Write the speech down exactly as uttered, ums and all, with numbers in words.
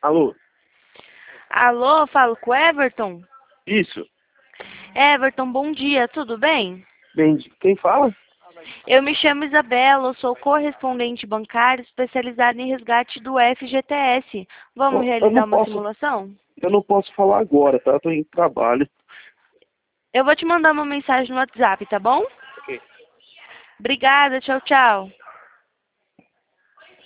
Alô? Alô, falo com o Everton? Isso. Everton, bom dia, tudo bem? Bem, quem fala? Eu me chamo Isabela, eu sou correspondente bancário especializada em resgate do F G T S. Vamos Ó, Eu realizar não uma posso, simulação? eu não posso falar agora, tá? Eu tô em trabalho. Eu vou te mandar uma mensagem no WhatsApp, tá bom? Ok. Obrigada, tchau, tchau.